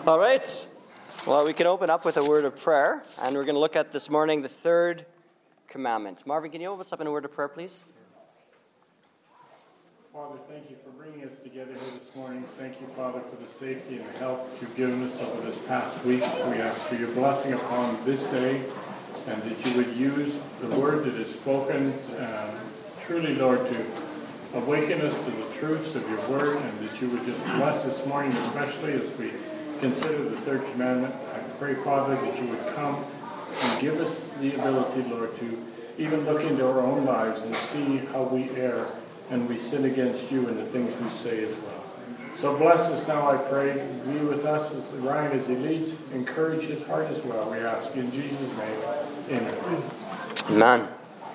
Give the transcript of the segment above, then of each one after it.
All right. Well, we can open up with a word of prayer, and we're going to look at this morning the third commandment. Marvin, can you open us up in a word of prayer, please? Father, thank you for bringing us together here this morning. Thank you, Father, for the safety and the health that you've given us over this past week. We ask for your blessing upon this day, and that you would use the word that is spoken truly, Lord, to awaken us to the truths of your word, and that you would just bless this morning, especially as we consider the third commandment. I pray, Father, that you would come and give us the ability, Lord, to even look into our own lives and see how we err and we sin against you in the things we say as well. So bless us now, I pray. Be with us as Ryan, as he leads. Encourage his heart as well, we ask. In Jesus' name, amen. Amen.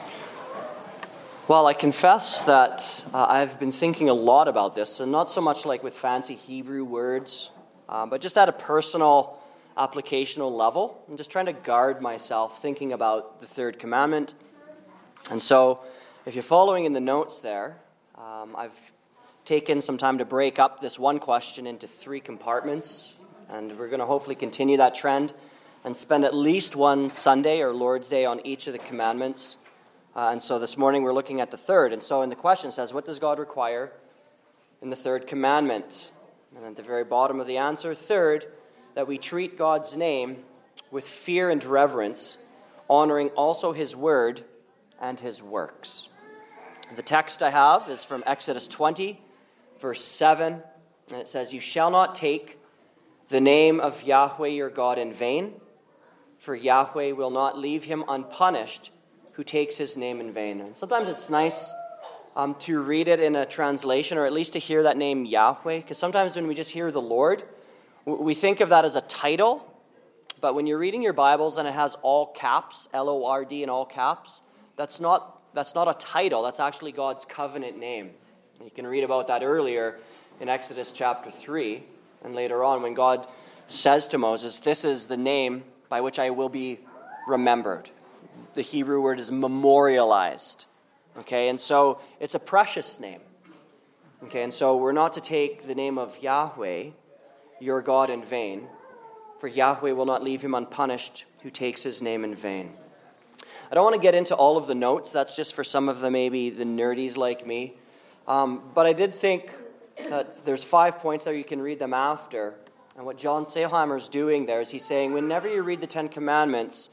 Well, I confess that I've been thinking a lot about this, and not so much like with fancy Hebrew words, but just at a personal, applicational level. I'm just trying to guard myself thinking about the third commandment. And so, if you're following in the notes there, I've taken some time to break up this one question into three compartments, and we're going to hopefully continue that trend and spend at least one Sunday or Lord's Day on each of the commandments. And so this morning we're looking at the third. And so in the question it says, what does God require in the third commandment? And at the very bottom of the answer, third, that we treat God's name with fear and reverence, honoring also his word and his works. The text I have is from Exodus 20, verse 7, and it says, "You shall not take the name of Yahweh your God in vain, for Yahweh will not leave him unpunished who takes his name in vain." And sometimes it's nice to read it in a translation, or at least to hear that name Yahweh, because sometimes when we just hear the Lord, we think of that as a title, but when you're reading your Bibles and it has all caps, L-O-R-D in all caps, that's not a title. That's actually God's covenant name. You can read about that earlier in Exodus chapter 3, and later on when God says to Moses, "This is the name by which I will be remembered." The Hebrew word is memorialized. Okay, and so it's a precious name. Okay, and so we're not to take the name of Yahweh, your God, in vain, for Yahweh will not leave him unpunished who takes his name in vain. I don't want to get into all of the notes. That's just for some of the maybe the nerdies like me. But I did think that there's 5 points there. You can read them after. And what John Sailhamer's doing there is he's saying whenever you read the Ten Commandments,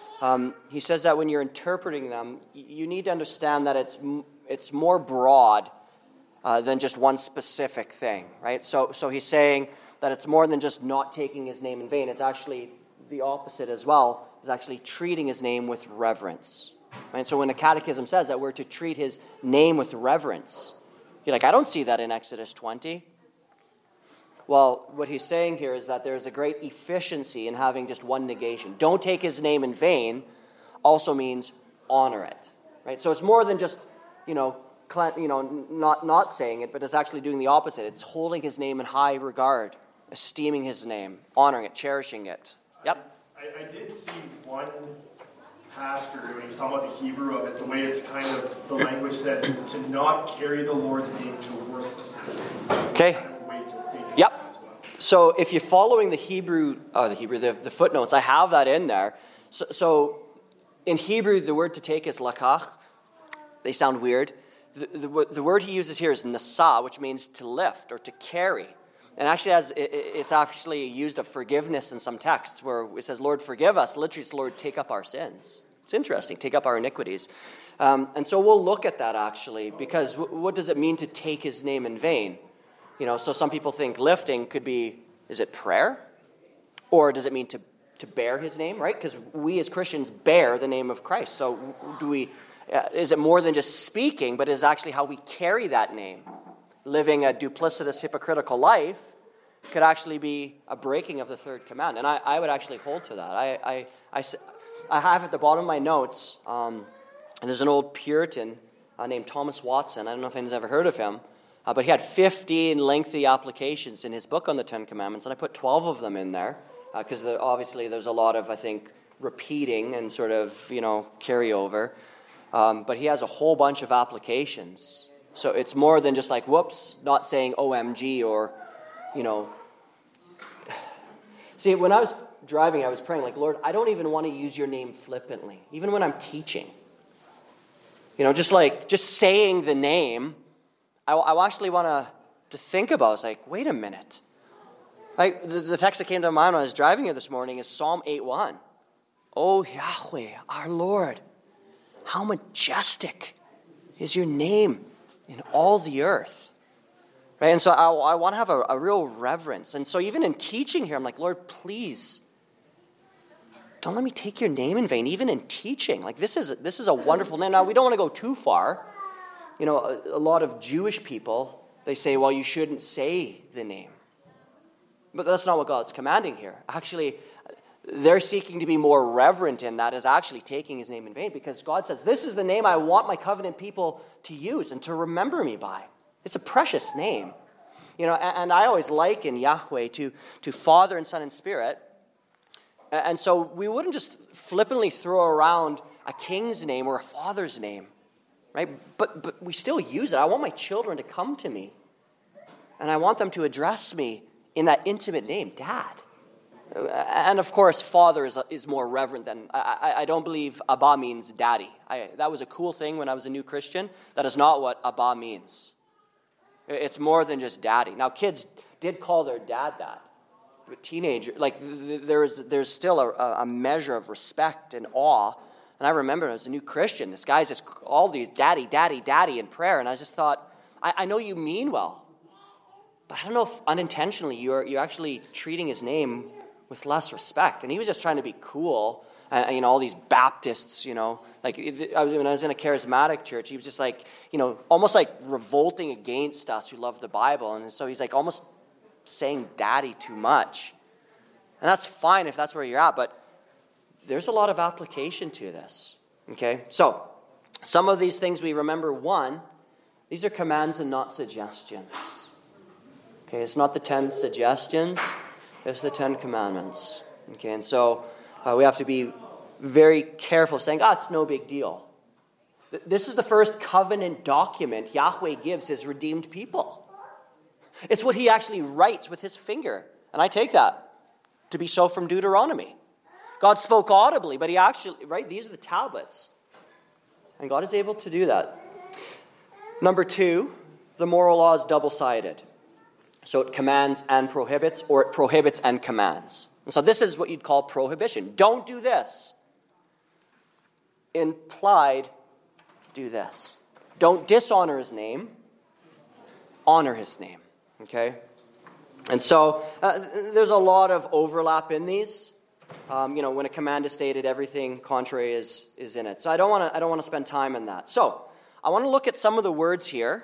he says that when you're interpreting them, you need to understand that it's more broad than just one specific thing, right? So he's saying that it's more than just not taking his name in vain. It's actually the opposite as well, is actually treating his name with reverence. Right? So when the Catechism says that we're to treat his name with reverence, you're like, I don't see that in Exodus 20. Well, what he's saying here is that there's a great efficiency in having just one negation. Don't take his name in vain also means honor it. Right? So it's more than just, not saying it, but it's actually doing the opposite. It's holding his name in high regard, esteeming his name, honoring it, cherishing it. Yep. I did see one pastor when he was talking about the Hebrew of it, the way it's kind of, the language says, is to not carry the Lord's name to worthlessness. Okay. Kind of a way to think of Yep. that as well. So if you're following the footnotes, I have that in there. So in Hebrew, the word to take is lakach. They sound weird. The word he uses here is nasa, which means to lift or to carry. And actually, it's actually used of forgiveness in some texts where it says, "Lord, forgive us." Literally, it's, "Lord, take up our sins." It's interesting, take up our iniquities. And so we'll look at that actually, because what does it mean to take his name in vain? So some people think lifting could be, is it prayer? Or does it mean to bear his name, right? Because we as Christians bear the name of Christ. So is it more than just speaking, but is actually how we carry that name? Living a duplicitous, hypocritical life could actually be a breaking of the third command. And I would actually hold to that. I have at the bottom of my notes, and there's an old Puritan named Thomas Watson. I don't know if anyone's ever heard of him, but he had 15 lengthy applications in his book on the Ten Commandments, and I put 12 of them in there, because obviously there's a lot of, I think, repeating and sort of, carryover. But he has a whole bunch of applications. So it's more than just like, whoops, not saying OMG or, See, when I was driving, I was praying, like, Lord, I don't even want to use your name flippantly, even when I'm teaching. Just saying the name, I actually want to think about. It's like, wait a minute. Like the text that came to mind when I was driving here this morning is Psalm 8:1. Oh, Yahweh, our Lord, how majestic is your name in all the earth. Right? And so I want to have a real reverence. And so even in teaching here, I'm like, Lord, please, don't let me take your name in vain, even in teaching. Like this is a wonderful name. Now, we don't want to go too far. A lot of Jewish people, they say, well, you shouldn't say the name. But that's not what God's commanding here. Actually, they're seeking to be more reverent in that as actually taking his name in vain, because God says, this is the name I want my covenant people to use and to remember me by. It's a precious name. And I always liken Yahweh to Father and Son and Spirit. And so we wouldn't just flippantly throw around a king's name or a father's name, right? But we still use it. I want my children to come to me, and I want them to address me in that intimate name, Dad. And of course, father is more reverent than... I don't believe Abba means daddy. That was a cool thing when I was a new Christian. That is not what Abba means. It's more than just daddy. Now, kids did call their dad that. But teenagers, there's still a measure of respect and awe. And I remember as a new Christian, this guy's just all these daddy, daddy, daddy in prayer. And I just thought, I know you mean well. But I don't know if unintentionally you're actually treating his name with less respect. And he was just trying to be cool. All these Baptists, when I was in a charismatic church, he was just like, almost like revolting against us who love the Bible. And so he's like almost saying daddy too much. And that's fine if that's where you're at, but there's a lot of application to this. Okay? So, some of these things we remember. One, these are commands and not suggestions. Okay, it's not the 10 suggestions, it's the 10 commandments. Okay, and so we have to be very careful saying, it's no big deal. This is the first covenant document Yahweh gives his redeemed people. It's what he actually writes with his finger. And I take that to be so from Deuteronomy. God spoke audibly, but he actually, right, these are the tablets. And God is able to do that. Number 2, the moral law is double-sided. So it commands and prohibits, or it prohibits and commands. And so this is what you'd call prohibition. Don't do this. Implied, do this. Don't dishonor his name. Honor his name. Okay? And so there's a lot of overlap in these. When a command is stated, everything contrary is in it. So I don't want to spend time on that. So I want to look at some of the words here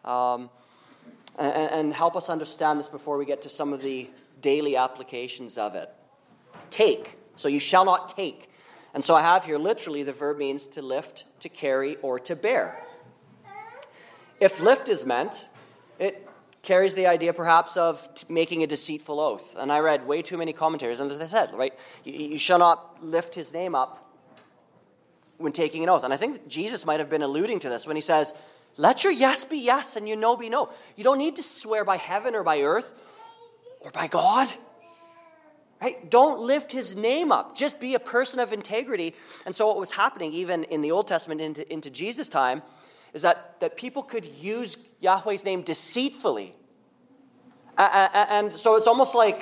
and help us understand this before we get to some of the daily applications of it. Take. So you shall not take. And so I have here literally the verb means to lift, to carry, or to bear. If lift is meant, it carries the idea perhaps of making a deceitful oath. And I read way too many commentaries, and as I said, right, you shall not lift his name up when taking an oath. And I think Jesus might have been alluding to this when he says, let your yes be yes and your no be no. You don't need to swear by heaven or by earth or by God. Right? Don't lift his name up. Just be a person of integrity. And so what was happening even in the Old Testament into Jesus' time is that people could use Yahweh's name deceitfully. And so it's almost like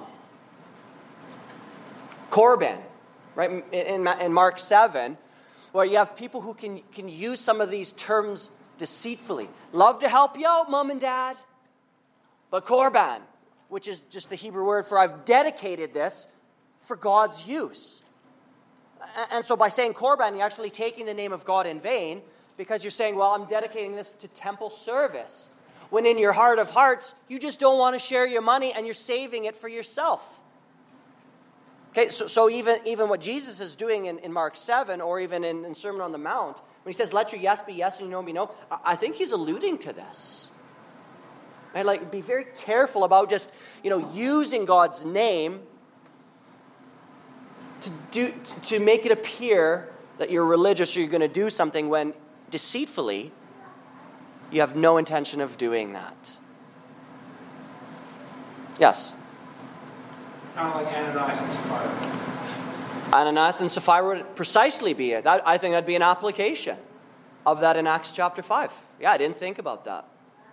Corban, right? In Mark 7, where you have people who can use some of these terms deceitfully. Love to help you out, Mom and Dad. But Corban, which is just the Hebrew word for I've dedicated this for God's use. And so by saying Corban, you're actually taking the name of God in vain, because you're saying, well, I'm dedicating this to temple service. When in your heart of hearts, you just don't want to share your money and you're saving it for yourself. Okay, so even what Jesus is doing in Mark 7, or even in Sermon on the Mount, when he says, let your yes be yes and your no be no, I think he's alluding to this. And be very careful about just, using God's name to make it appear that you're religious or you're going to do something when deceitfully you have no intention of doing that. Yes? Kind of like Ananias and Sapphira. Ananias and Sapphira would precisely be it. I think that'd be an application of that in Acts chapter 5. Yeah, I didn't think about that.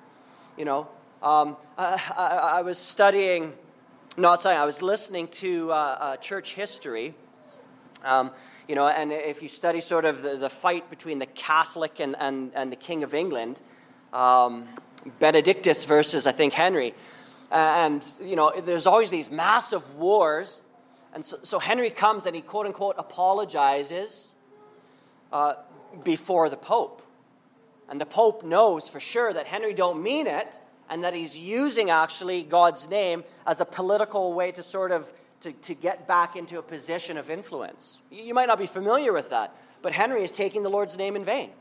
I was studying, I was listening to church history, and if you study sort of the fight between the Catholic and the King of England, Benedictus versus, I think, Henry, and, there's always these massive wars. And so Henry comes and he, quote-unquote, apologizes before the Pope. And the Pope knows for sure that Henry don't mean it and that he's using, actually, God's name as a political way to sort of to get back into a position of influence. You might not be familiar with that, but Henry is taking the Lord's name in vain.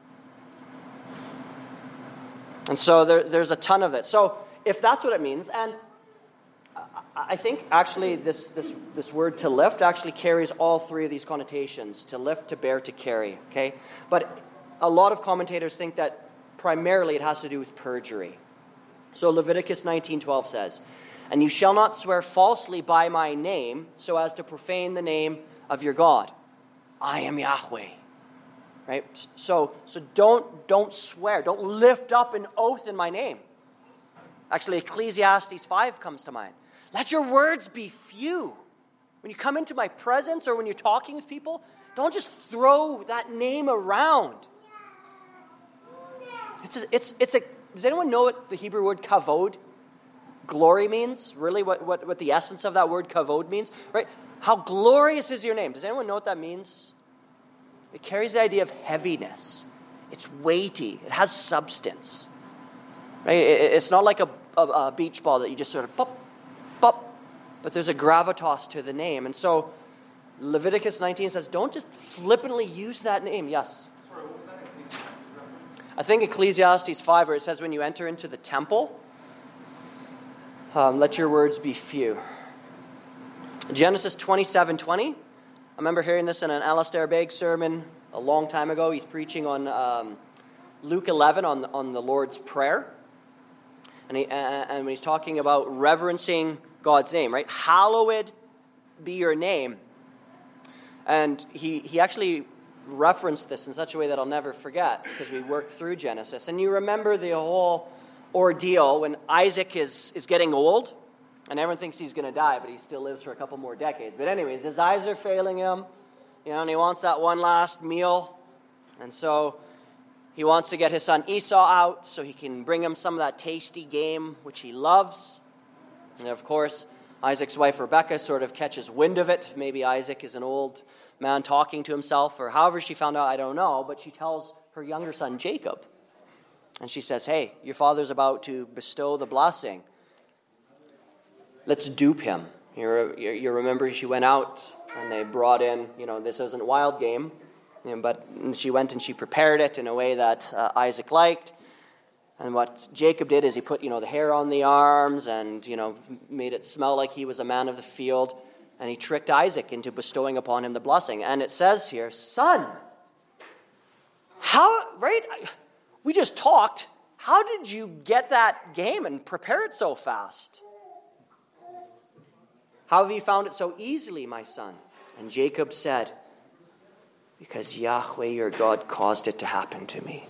And so there's a ton of it. So if that's what it means, and I think actually this word to lift actually carries all three of these connotations: to lift, to bear, to carry. Okay, but a lot of commentators think that primarily it has to do with perjury. So Leviticus 19:12 says, "And you shall not swear falsely by my name, so as to profane the name of your God. I am Yahweh." Right. So don't swear. Don't lift up an oath in my name. Actually, Ecclesiastes 5 comes to mind. Let your words be few. When you come into my presence or when you're talking with people, don't just throw that name around. Does anyone know what the Hebrew word kavod, glory, means? Really, what the essence of that word kavod means? Right? How glorious is your name? Does anyone know what that means? It carries the idea of heaviness. It's weighty. It has substance. Right? It's not like a beach ball that you just sort of pop, pop, but there's a gravitas to the name. And so Leviticus 19 says, don't just flippantly use that name. Yes? Sorry, what was that Ecclesiastes reference? I think Ecclesiastes 5, where it says when you enter into the temple, let your words be few. Genesis 27:20. I remember hearing this in an Alistair Begg sermon a long time ago. He's preaching on Luke 11 on the Lord's Prayer. And when he's talking about reverencing God's name, right? Hallowed be your name. And he actually referenced this in such a way that I'll never forget, because we worked through Genesis. And you remember the whole ordeal when Isaac is getting old, and everyone thinks he's going to die, but he still lives for a couple more decades. But anyways, his eyes are failing him, and he wants that one last meal. And so he wants to get his son Esau out so he can bring him some of that tasty game which he loves. And of course, Isaac's wife Rebekah sort of catches wind of it. Maybe Isaac is an old man talking to himself, or however she found out, I don't know. But she tells her younger son Jacob. And she says, hey, your father's about to bestow the blessing. Let's dupe him. You remember she went out and they brought in, this isn't wild game. But she went and she prepared it in a way that Isaac liked. And what Jacob did is he put, the hair on the arms and, made it smell like he was a man of the field. And he tricked Isaac into bestowing upon him the blessing. And it says here, son, right? We just talked. How did you get that game and prepare it so fast? How have you found it so easily, my son? And Jacob said, because Yahweh your God caused it to happen to me.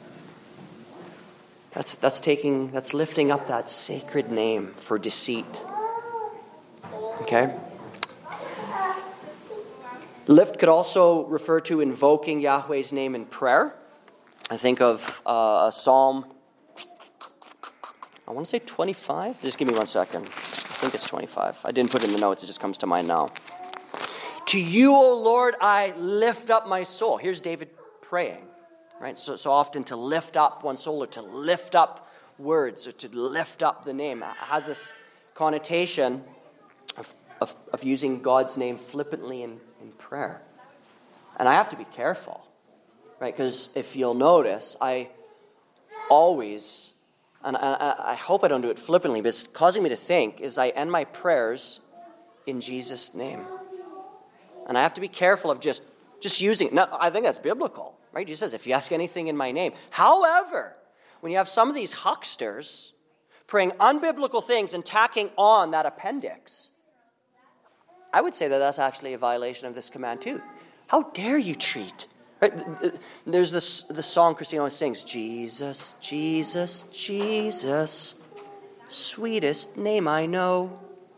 That's lifting up that sacred name for deceit. Okay? Lift could also refer to invoking Yahweh's name in prayer. I think of a Psalm, I want to say 25. Just give me 1 second. I think it's 25. I didn't put it in the notes. It just comes to mind now. To you, O Lord, I lift up my soul. Here's David praying, right? So often to lift up one's soul or to lift up words or to lift up the name has this connotation of using God's name flippantly in prayer. And I have to be careful, right? Because if you'll notice, I always, and I hope I don't do it flippantly, but it's causing me to think, is I end my prayers in Jesus' name. And I have to be careful of just using it. I think that's biblical, right? Jesus says, if you ask anything in my name. However, when you have some of these hucksters praying unbiblical things and tacking on that appendix, I would say that that's actually a violation of this command too. How dare you treat? Right? There's the song Christine always sings, Jesus, Jesus, Jesus, sweetest name I know.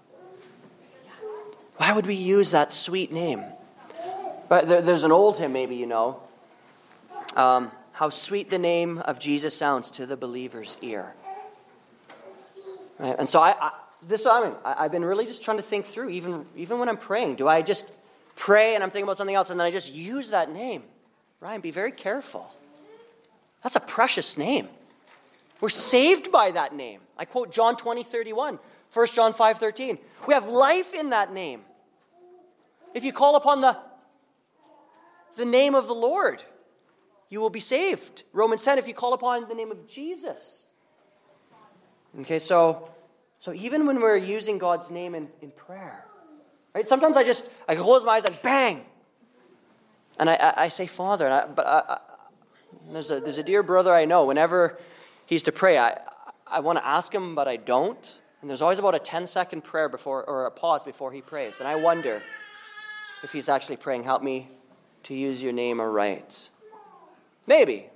Why would we use that sweet name? But there's an old hymn, maybe you know. How sweet the name of Jesus sounds to the believer's ear. Right? And so I've been really just trying to think through, even when I'm praying. Do I just pray and I'm thinking about something else and then I just use that name? Ryan, be very careful. That's a precious name. We're saved by that name. I quote John 20:31, 1 John 5:13. We have life in that name. If you call upon the name of the Lord, you will be saved. Romans 10, if you call upon the name of Jesus. Okay, so even when we're using God's name in prayer, right? Sometimes I close my eyes and bang, and I say Father. There's a dear brother I know. Whenever he's to pray, I want to ask him, but I don't. And there's always about a 10-second prayer or a pause before he prays, and I wonder if he's actually praying, help me to use your name aright. Maybe.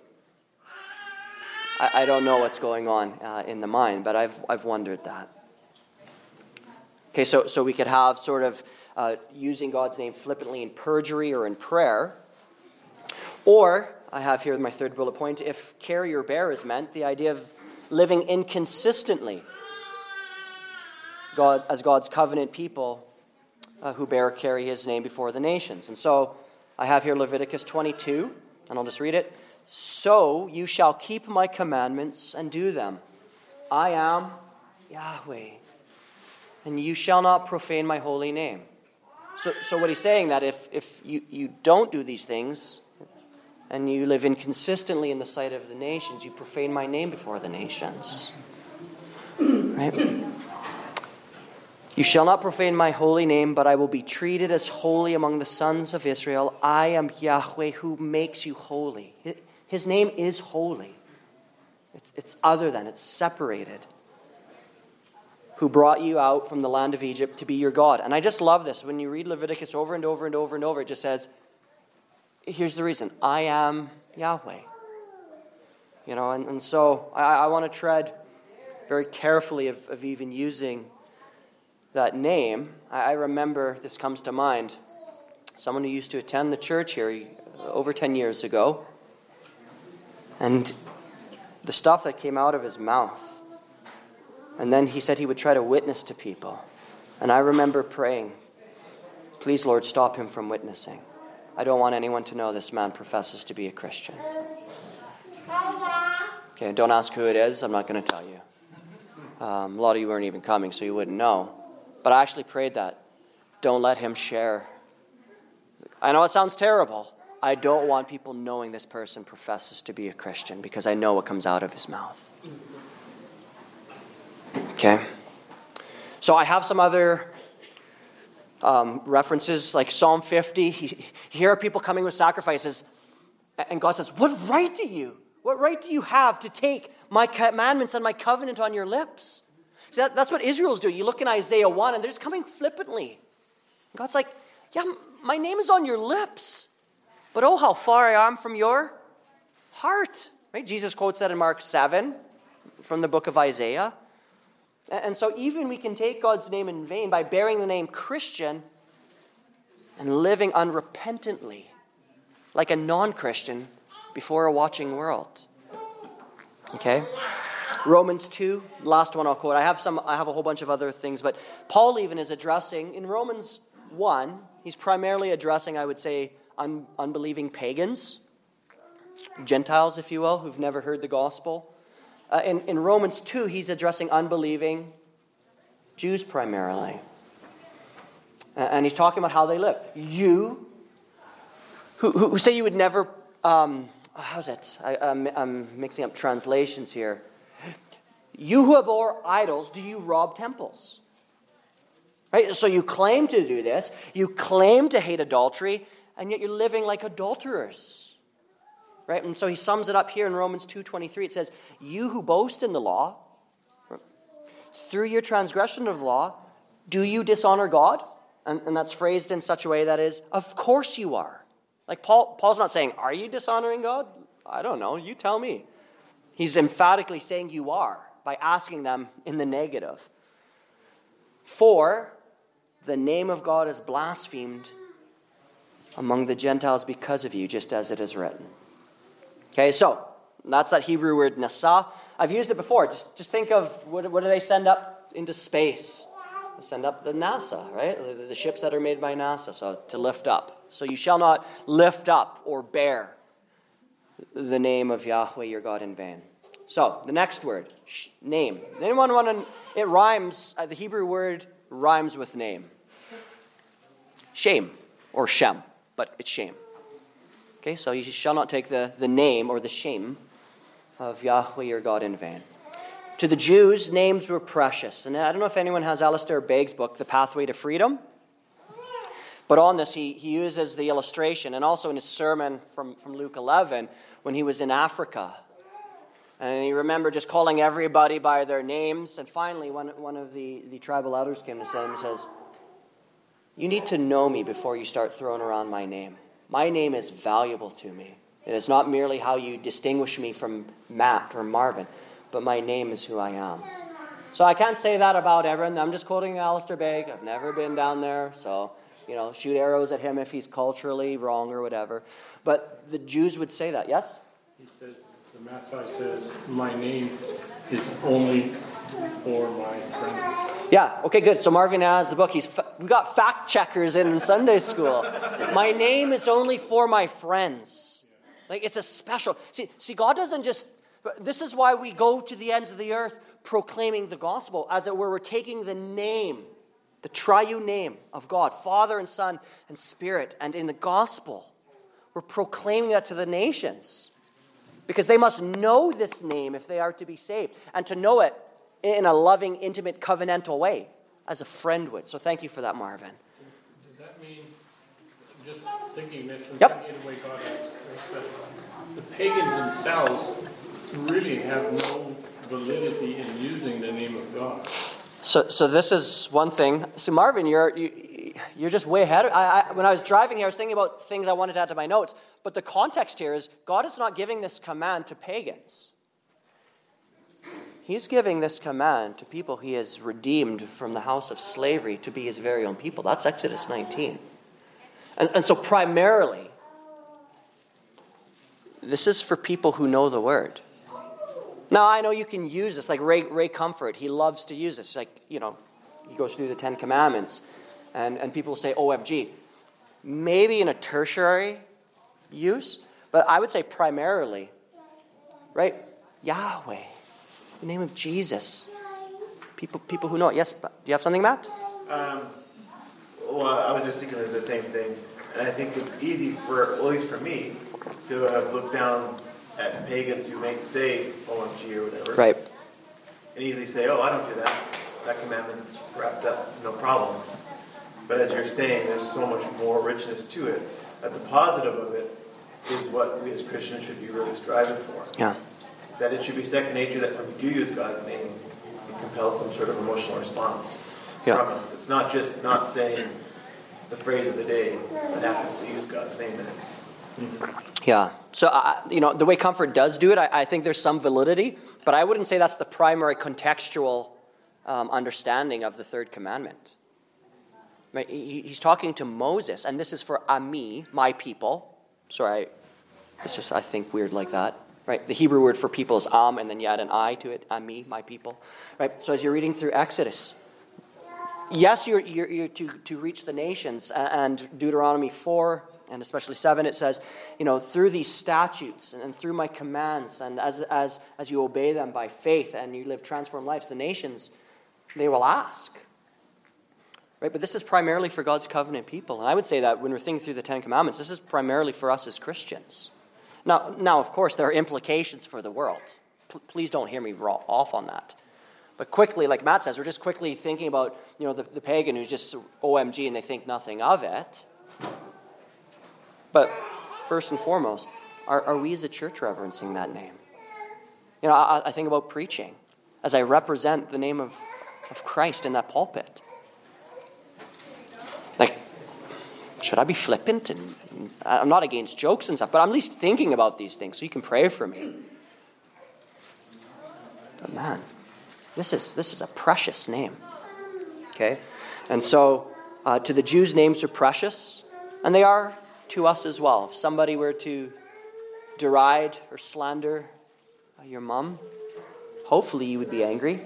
I don't know what's going on in the mind, but I've wondered that. Okay, so we could have sort of using God's name flippantly in perjury or in prayer. Or, I have here my third bullet point, if carry or bear is meant, the idea of living inconsistently as God's covenant people who carry his name before the nations. And so I have here Leviticus 22, and I'll just read it. So you shall keep my commandments and do them. I am Yahweh, and you shall not profane my holy name. So what he's saying, that if you don't do these things, and you live inconsistently in the sight of the nations, you profane my name before the nations. Right? You shall not profane my holy name, but I will be treated as holy among the sons of Israel. I am Yahweh who makes you holy. His name is holy. It's other than, it's separated. Who brought you out from the land of Egypt to be your God. And I just love this. When you read Leviticus over and over and over and over, it just says, here's the reason. I am Yahweh. You know, and so I want to tread very carefully of even using that name. I remember, this comes to mind, someone who used to attend the church here over 10 years ago. And the stuff that came out of his mouth. And then he said he would try to witness to people. And I remember praying, please, Lord, stop him from witnessing. I don't want anyone to know this man professes to be a Christian. Okay, don't ask who it is. I'm not going to tell you. A lot of you weren't even coming, so you wouldn't know. But I actually prayed that. Don't let him share. I know it sounds terrible. I don't want people knowing this person professes to be a Christian because I know what comes out of his mouth. Okay. So I have some other references like Psalm 50. Here are people coming with sacrifices. And God says, what right do you have to take my commandments and my covenant on your lips? See, that's what Israel's doing. You look in Isaiah 1 and they're just coming flippantly. God's like, yeah, my name is on your lips. But oh, how far I am from your heart. Right? Jesus quotes that in Mark 7 from the book of Isaiah. And so even we can take God's name in vain by bearing the name Christian and living unrepentantly like a non-Christian before a watching world. Okay? Romans 2, last one I'll quote. I have a whole bunch of other things, but Paul even is addressing, in Romans 1, he's primarily addressing, I would say, unbelieving pagans, Gentiles, if you will, who've never heard the gospel. In Romans 2, he's addressing unbelieving Jews primarily. And he's talking about how they live. You, who say you would never, how's it? I'm mixing up translations here. You who abhor idols, do you rob temples? Right? So you claim to do this. You claim to hate adultery, and yet you're living like adulterers. Right? And so he sums it up here in Romans 2:23. It says, you who boast in the law, through your transgression of the law, do you dishonor God? And that's phrased in such a way that is, of course you are. Like Paul's not saying, are you dishonoring God? I don't know. You tell me. He's emphatically saying you are by asking them in the negative. For the name of God is blasphemed among the Gentiles because of you, just as it is written. Okay, so that's that Hebrew word nasa. I've used it before. Just think of what do they send up into space? They send up the NASA, right? The ships that are made by NASA, so to lift up. So you shall not lift up or bear the name of Yahweh your God in vain. So the next word, name. Anyone want to? It rhymes. The Hebrew word rhymes with name. Shame or Shem, but it's shame. Okay, so you shall not take the name or the shame of Yahweh your God in vain. To the Jews, names were precious. And I don't know if anyone has Alistair Begg's book, The Pathway to Freedom. But on this, he uses the illustration, and also in his sermon from Luke 11, when he was in Africa. And he remembered just calling everybody by their names. And finally, one of the tribal elders came to him and says, you need to know me before you start throwing around my name. My name is valuable to me. It is not merely how you distinguish me from Matt or Marvin, but my name is who I am. So I can't say that about everyone. I'm just quoting Alistair Begg. I've never been down there, so, shoot arrows at him if he's culturally wrong or whatever. But the Jews would say that, yes? He says, the Maasai says, my name is only for my friends. Yeah, okay, good. So Marvin has the book. We got fact checkers in Sunday school. My name is only for my friends. Like, it's a special... See, God doesn't just... This is why we go to the ends of the earth proclaiming the gospel. As it were, we're taking the name, the triune name of God, Father and Son and Spirit. And in the gospel, we're proclaiming that to the nations. Because they must know this name if they are to be saved. And to know it in a loving, intimate, covenantal way, as a friend would. So thank you for that, Marvin. Does that mean, just thinking this and Yep. thinking the way God has, that the pagans themselves really have no validity in using the name of God? So this is one thing. See, Marvin, you're just way ahead. When I was driving here, I was thinking about things I wanted to add to my notes. But the context here is God is not giving this command to pagans. He's giving this command to people he has redeemed from the house of slavery to be his very own people. That's Exodus 19. And so primarily, this is for people who know the word. Now, I know you can use this, like Ray Comfort. He loves to use this. Like, he goes through the Ten Commandments, and people say, OMG. Maybe in a tertiary use, but I would say primarily, right? Yahweh, the name of Jesus. People who know it. Yes, do you have something, Matt? Well, I was just thinking of the same thing. And I think it's easy at least for me, to have looked down at pagans who may say OMG or whatever. Right. And easily say, oh, I don't do that. That commandment's wrapped up, no problem. But as you're saying, there's so much more richness to it. That the positive of it is what we as Christians should be really striving for. Yeah. That it should be second nature that when we do use God's name, it compels some sort of emotional response from us. It's not just not saying the phrase of the day that happens to use God's name in it. Yeah. So, the way Comfort does do it, I think there's some validity, but I wouldn't say that's the primary contextual understanding of the third commandment. Right? He's talking to Moses, and this is for Ami, my people. Sorry, it's just, I think, weird like that. Right? The Hebrew word for people is Am, and then you add an I to it, Ami, my people. Right? So as you're reading through Exodus, yes, you're to reach the nations, and Deuteronomy 4, and especially 7, it says, through these statutes and through my commands, and as you obey them by faith and you live transformed lives, the nations, they will ask. Right? But this is primarily for God's covenant people. And I would say that when we're thinking through the Ten Commandments, this is primarily for us as Christians. Now, of course, there are implications for the world. Please don't hear me off on that. But quickly, like Matt says, we're just quickly thinking about, the pagan who's just OMG and they think nothing of it. But first and foremost, are we as a church reverencing that name? I think about preaching as I represent the name of Christ in that pulpit. Like, should I be flippant? And I'm not against jokes and stuff, but I'm at least thinking about these things so you can pray for me. But man, this is a precious name. Okay? And so to the Jews, names are precious, and they are to us as well. If somebody were to deride or slander your mom, hopefully you would be angry.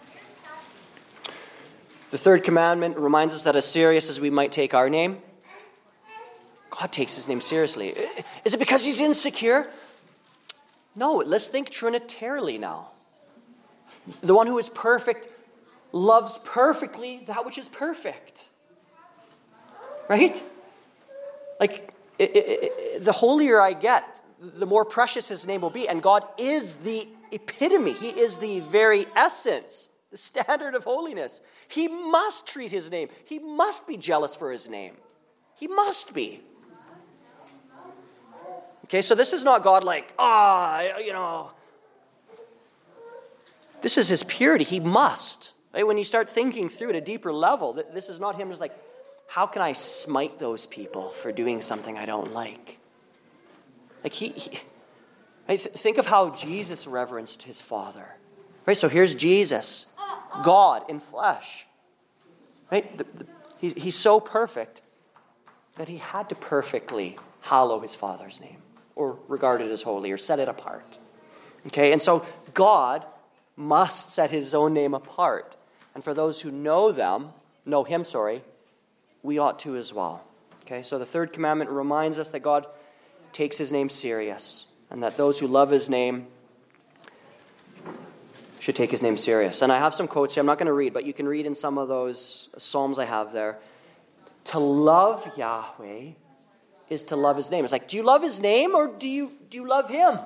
The third commandment reminds us that as serious as we might take our name, God takes his name seriously. Is it because he's insecure? No, let's think trinitarily now. The one who is perfect loves perfectly that which is perfect. Right? Like, the holier I get, the more precious his name will be. And God is the epitome. He is the very essence, the standard of holiness. He must treat his name. He must be jealous for his name. He must be. Okay, so this is not God like, this is his purity. He must. Right? When you start thinking through at a deeper level, this is not him just like, how can I smite those people for doing something I don't like? Like think of how Jesus reverenced his Father. Right? So here's Jesus, God in flesh. Right? He's so perfect that he had to perfectly hallow his Father's name, or regard it as holy, or set it apart. Okay? And so God must set his own name apart. And for those who know him, we ought to as well. Okay? So the third commandment reminds us that God takes his name serious, and that those who love his name should take his name serious. And I have some quotes here. I'm not going to read, but you can read in some of those Psalms I have there. To love Yahweh is to love his name. It's like, do you love his name or do you love him?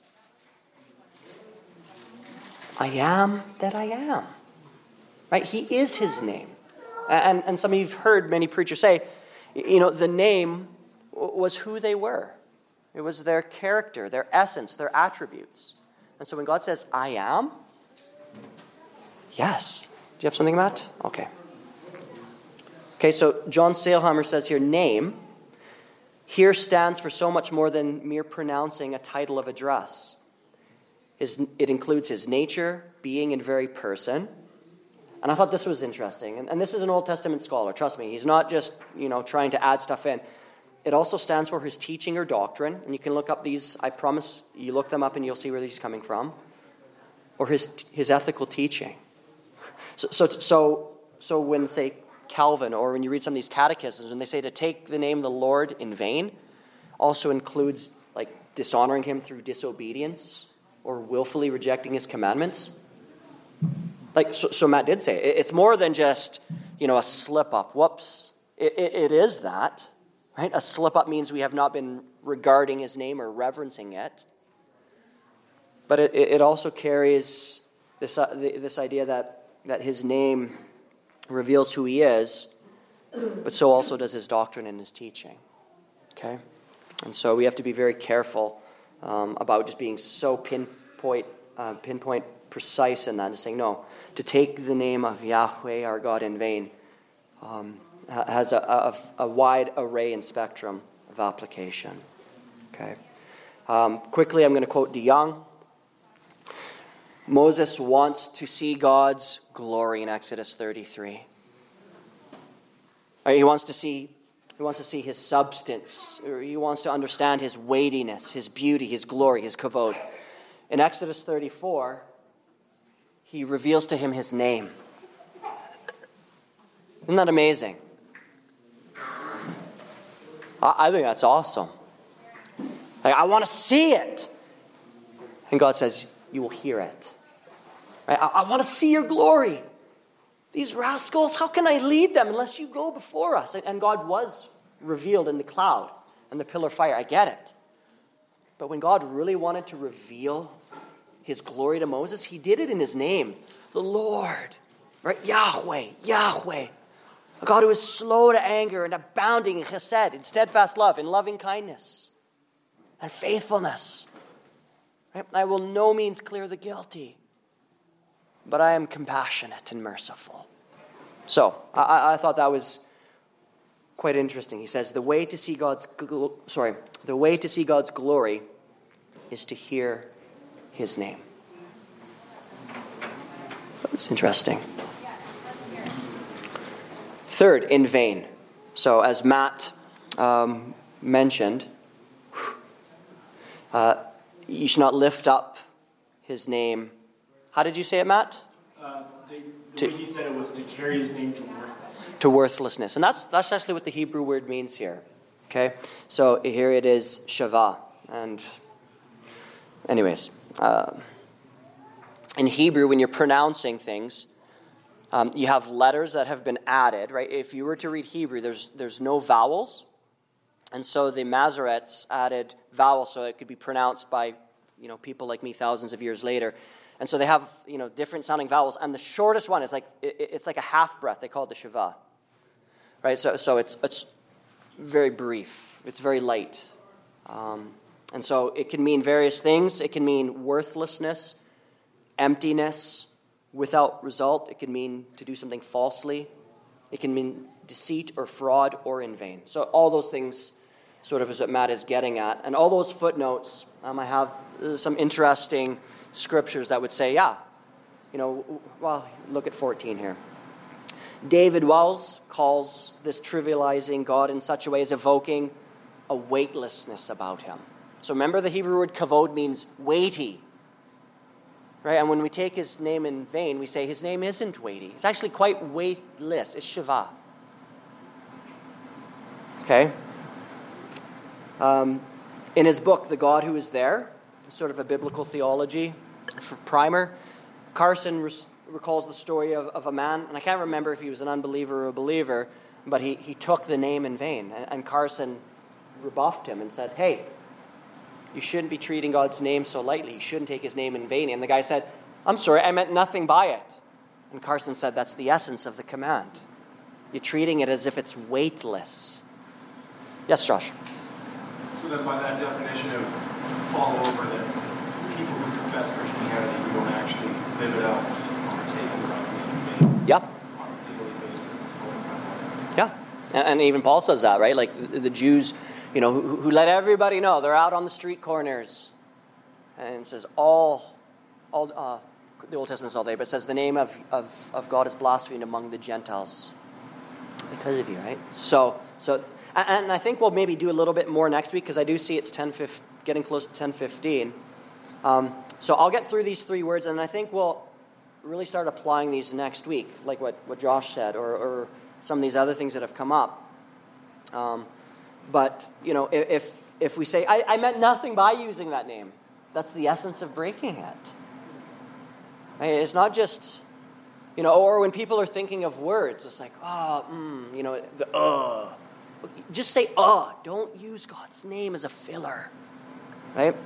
I am that I am. Right? He is his name. And some of you have heard many preachers say, the name was who they were. It was their character, their essence, their attributes. And so when God says, I am, yes. Do you have something about it? Okay. Okay, so John Sailhamer says here, name here stands for so much more than mere pronouncing a title of address. It includes his nature, being, and very person. And I thought this was interesting. And this is an Old Testament scholar. Trust me, he's not just, trying to add stuff in. It also stands for his teaching or doctrine. And you can look up these, I promise, you look them up and you'll see where he's coming from. Or his ethical teaching. So when, say, Calvin, or when you read some of these catechisms, when they say to take the name of the Lord in vain, also includes like dishonoring him through disobedience or willfully rejecting his commandments. Like, so Matt did say, it's more than just, a slip-up. Whoops. It is that, right? A slip-up means we have not been regarding his name or reverencing it. But it also carries this idea that his name reveals who he is, but so also does his doctrine and his teaching. Okay? And so we have to be very careful about just being so pinpoint precise in that, and saying, no, to take the name of Yahweh, our God, in vain has a wide array and spectrum of application. Okay. Quickly, I'm going to quote DeYoung. Moses wants to see God's glory in Exodus 33. He wants to see his substance. Or he wants to understand his weightiness, his beauty, his glory, his kavod. In Exodus 34, he reveals to him his name. Isn't that amazing? I think that's awesome. Like, I want to see it. And God says, you will hear it. Right? I want to see your glory. These rascals, how can I lead them unless you go before us? And God was revealed in the cloud and the pillar of fire. I get it. But when God really wanted to reveal his glory to Moses, he did it in his name, the Lord. Right? Yahweh, Yahweh. A God who is slow to anger and abounding in chesed, in steadfast love, in loving kindness and faithfulness. Right? I will no means clear the guilty, but I am compassionate and merciful. So, I thought that was quite interesting. He says, the way to see God's glory is to hear his name. That's interesting. Third, in vain. So as Matt mentioned, you should not lift up his name. How did you say it, Matt? The way he said it was to carry his name to worthlessness. To worthlessness. And that's actually what the Hebrew word means here. Okay? So here it is, shavah. And anyways, in Hebrew, when you're pronouncing things, you have letters that have been added, right? If you were to read Hebrew, there's no vowels. And so the Masoretes added vowels so it could be pronounced by, people like me thousands of years later. And so they have, different sounding vowels. And the shortest one is it's like a half breath. They call it the shavah. Right? So it's very brief. It's very light. And so it can mean various things. It can mean worthlessness, emptiness, without result. It can mean to do something falsely. It can mean deceit or fraud or in vain. So all those things sort of is what Matt is getting at. And all those footnotes, I have some interesting scriptures that would say, look at 14 here. David Wells calls this trivializing God in such a way as evoking a weightlessness about him. So remember the Hebrew word kavod means weighty. Right? And when we take his name in vain, we say his name isn't weighty. It's actually quite weightless. It's shavah. Okay? In his book, The God Who Is There, sort of a biblical theology primer, Carson recalls the story of a man, and I can't remember if he was an unbeliever or a believer, but he took the name in vain. And Carson rebuffed him and said, hey, you shouldn't be treating God's name so lightly. You shouldn't take his name in vain. And the guy said, I'm sorry, I meant nothing by it. And Carson said, that's the essence of the command. You're treating it as if it's weightless. Yes, Josh? So then by that definition of fall over, that people who confess Christianity who don't actually live it out are taking God's name in vain. Yeah. On a daily basis. Yeah. And even Paul says that, right? Like the Jews, who let everybody know they're out on the street corners. And it says the Old Testament is all there, but it says the name of God is blasphemed among the Gentiles because of you, right? So, and I think we'll maybe do a little bit more next week because I do see it's getting close to 10:15. So I'll get through these 3 words, and I think we'll really start applying these next week, like what Josh said, or some of these other things that have come up. But, if we say, I meant nothing by using that name, that's the essence of breaking it. Right? It's not just, or when people are thinking of words, it's like, just say, don't use God's name as a filler. Right?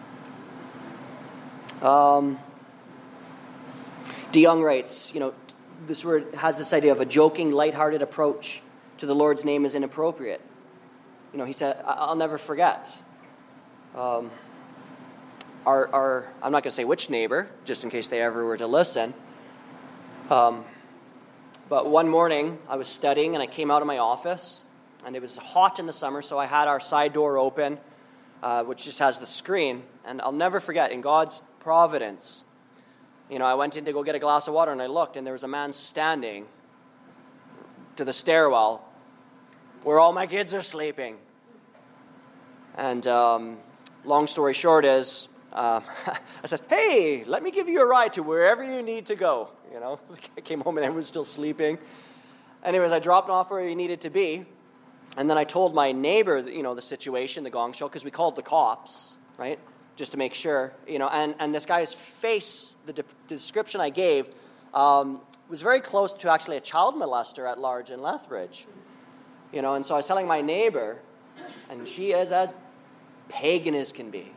DeYoung writes, this word has this idea of a joking, lighthearted approach to the Lord's name is inappropriate. He said, I'll never forget. I'm not going to say which neighbor, just in case they ever were to listen. But one morning, I was studying, and I came out of my office, and it was hot in the summer, so I had our side door open, which just has the screen. And I'll never forget, in God's providence, I went in to go get a glass of water, and I looked, and there was a man standing to the stairwell where all my kids are sleeping. And long story short is, I said, hey, let me give you a ride to wherever you need to go. I came home and everyone was still sleeping. Anyways, I dropped off where he needed to be. And then I told my neighbor, the situation, the gong show, because we called the cops, right? Just to make sure, and this guy's face, the description I gave, was very close to actually a child molester at large in Lethbridge. And so I was telling my neighbor, and she is as pagan as can be.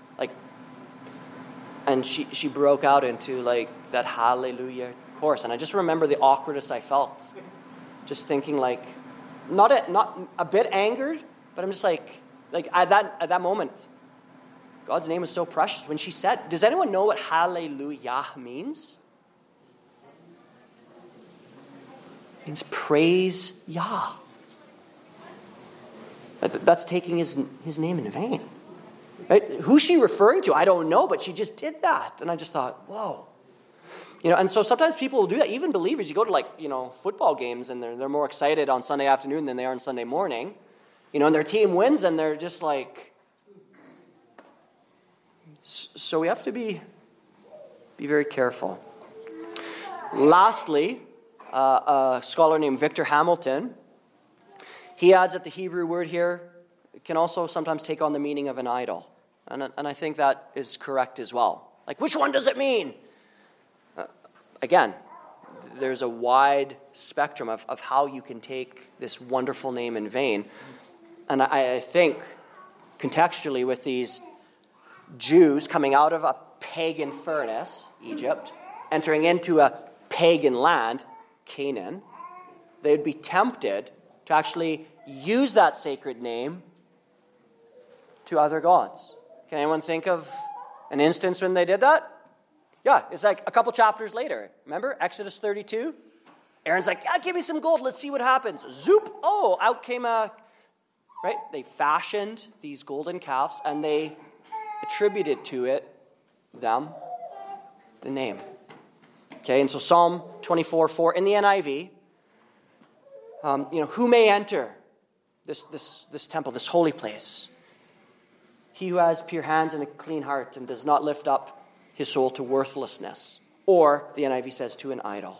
And she broke out into that hallelujah chorus. And I just remember the awkwardness I felt. Just thinking not a bit angered, but I'm just at that moment, God's name is so precious. When she said, does anyone know what hallelujah means? It means praise Yah. That's taking his name in vain. Right? Who's she referring to? I don't know, but she just did that. And I just thought, whoa. And so sometimes people will do that. Even believers, you go to football games and they're more excited on Sunday afternoon than they are on Sunday morning. And their team wins and they're just like. So we have to be very careful. Lastly, a scholar named Victor Hamilton, he adds that the Hebrew word here can also sometimes take on the meaning of an idol. And I think that is correct as well. Like, which one does it mean? Again, there's a wide spectrum of how you can take this wonderful name in vain. And I think, contextually, with these Jews coming out of a pagan furnace, Egypt, entering into a pagan land, Canaan, they'd be tempted to actually use that sacred name to other gods. Can anyone think of an instance when they did that? Yeah, it's like a couple chapters later. Remember, Exodus 32? Aaron's like, yeah, give me some gold. Let's see what happens. Zoop. Oh, out came a... Right? They fashioned these golden calves and they attributed to them the name. Okay, and so Psalm 24:4 in the NIV, who may enter this temple, this holy place? He who has pure hands and a clean heart and does not lift up his soul to worthlessness. Or, the NIV says, to an idol.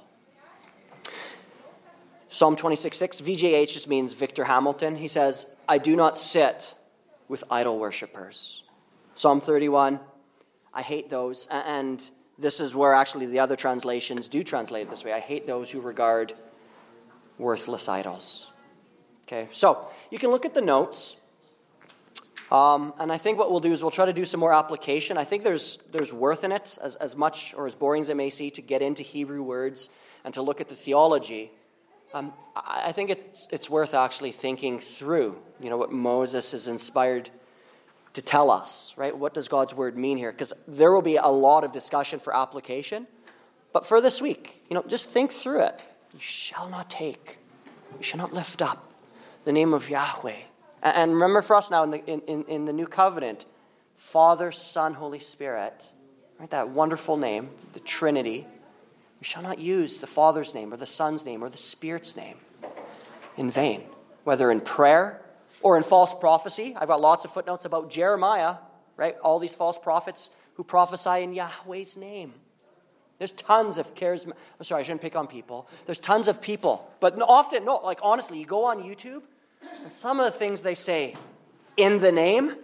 Psalm 26:6, VJH just means Victor Hamilton. He says, I do not sit with idol worshippers. Psalm 31, I hate those. And this is where actually the other translations do translate it this way. I hate those who regard worthless idols. Okay, so you can look at the notes. And I think what we'll do is we'll try to do some more application. I think there's worth in it, as much or as boring as it may seem, to get into Hebrew words and to look at the theology. I think it's worth actually thinking through, what Moses is inspired to tell us, right? What does God's word mean here? Because there will be a lot of discussion for application. But for this week, just think through it. You shall not take, you shall not lift up the name of Yahweh. And remember for us now in the new covenant, Father, Son, Holy Spirit, right? That wonderful name, the Trinity. We shall not use the Father's name or the Son's name or the Spirit's name in vain, whether in prayer or in false prophecy. I've got lots of footnotes about Jeremiah, right? All these false prophets who prophesy in Yahweh's name. There's tons of charisma. I'm sorry, I shouldn't pick on people. There's tons of people. But often, honestly, you go on YouTube, and some of the things they say in the name.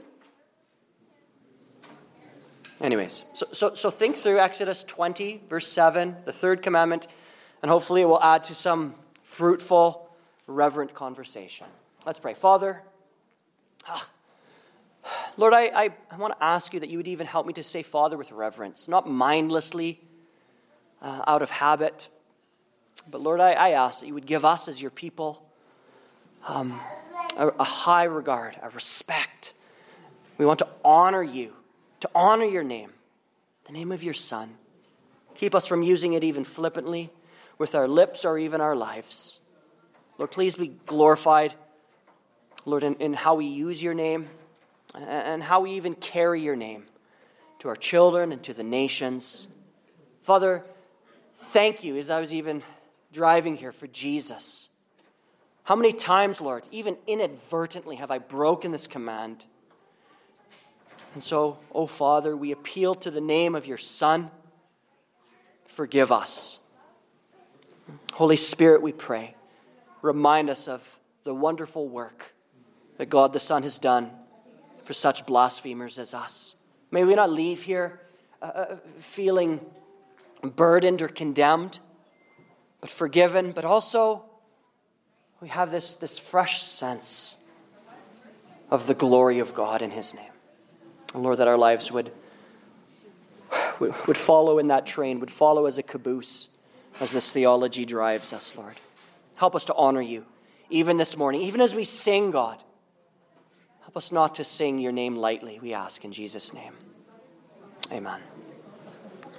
Anyways, so think through Exodus 20, verse 7, the third commandment, and hopefully it will add to some fruitful, reverent conversation. Let's pray. Father, Lord, I want to ask you that you would even help me to say Father with reverence, not mindlessly, out of habit. But Lord, I ask that you would give us as your people a high regard, a respect. We want to honor you, to honor your name, the name of your Son. Keep us from using it even flippantly with our lips or even our lives. Lord, please be glorified, Lord, in how we use your name and how we even carry your name to our children and to the nations. Father, thank you as I was even driving here for Jesus. How many times, Lord, even inadvertently have I broken this command? And so, oh Father, we appeal to the name of your Son. Forgive us. Holy Spirit, we pray, remind us of the wonderful work that God the Son has done for such blasphemers as us. May we not leave here feeling burdened or condemned, but forgiven, but also we have this fresh sense of the glory of God in his name. And Lord, that our lives would follow in that train, would follow as a caboose as this theology drives us, Lord. Help us to honor you, even this morning, even as we sing, God. Help us not to sing your name lightly, we ask in Jesus' name. Amen.